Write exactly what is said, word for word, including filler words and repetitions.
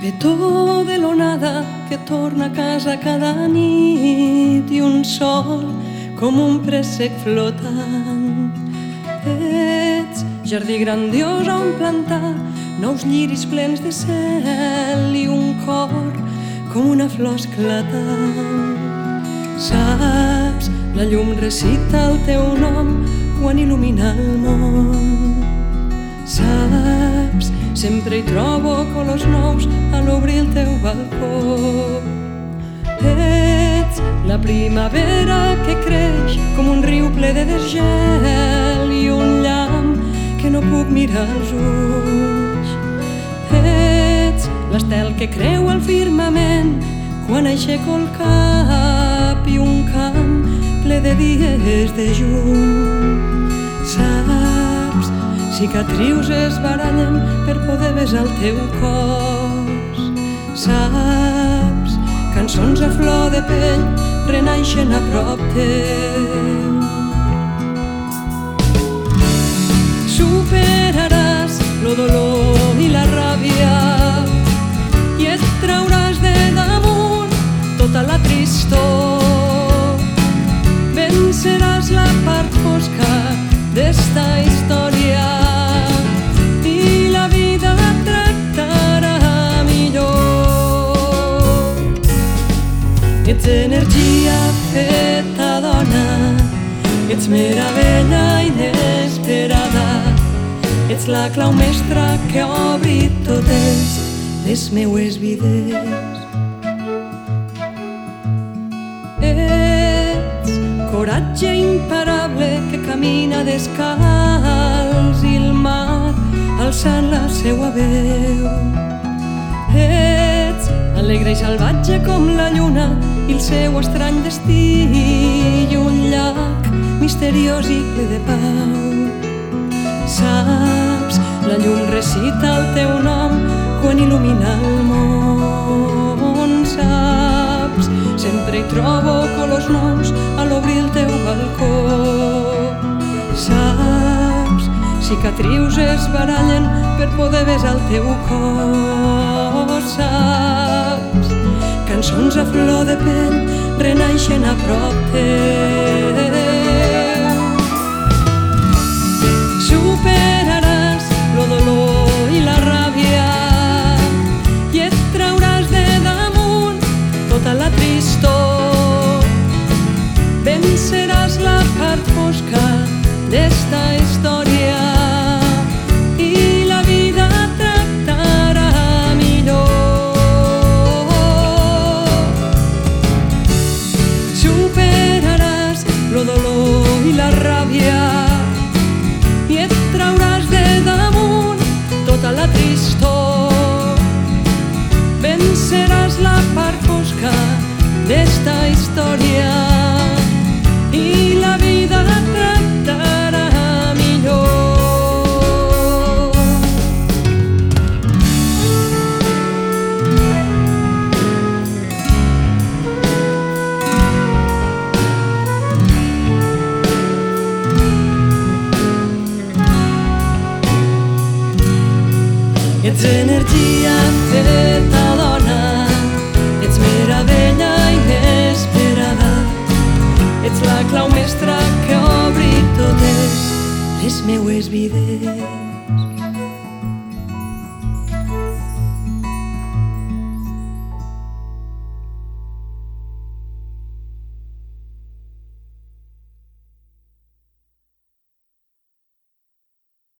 Petó de l'onada que torna a casa cada nit i un sol com un préssec flotant. Ets jardí grandiós on plantar nous lliris plens de cel i un cor com una flor esclatant. Saps, la llum recita el teu nom quan il·lumina el món. Saps, sempre hi trobo colors nous a l'obrir el teu balcó. Ets la primavera que creix com un riu ple de desgel i un llamp que no puc mirar als ulls. Ets l'estel que creu el firmament quan aixeco el cap i un camp ple de dies de juny. Saps, cicatrius es barallen per poder besar el teu cos. Saps, cançons a flor de pell renaixen a prop teu. Superaràs lo dolor i la ràbia i et trauràs de damunt tota la tristor. Venceràs la part fosca d'esta història i la vida et tractarà millor. Ets energia feta dona, ets meravella inesperada, ets la clau mestra que obri totes les meues vides. Ets coratge imparable que camina descalç i el mar alçant la seua veu. Ets alegre i salvatge com la lluna i el seu estrany destí i un llac misteriós i ple de pau. Saps, la llum recita el teu nom quan il·lumina el món. Saps, sempre hi trobo colors nous a l'obrir el teu balcó. Saps, cicatrius es barallen per poder besar el teu cos. Saps, cançons a flor de pell renaixen a prop teu. Superaràs lo dolor i la ràbia i et trauràs de damunt tota la tristor. Venceràs la part fosca d'esta història i la vida et tractarà millor. Superaràs lo dolor i la ràbia i et trauràs de damunt tota la tristor. Venceràs la part fosca d'esta història i la vida et tractarà millor. Ets energia feta dona, ets meravella inesperada, ets la clau mestra que obri totes les meues vides.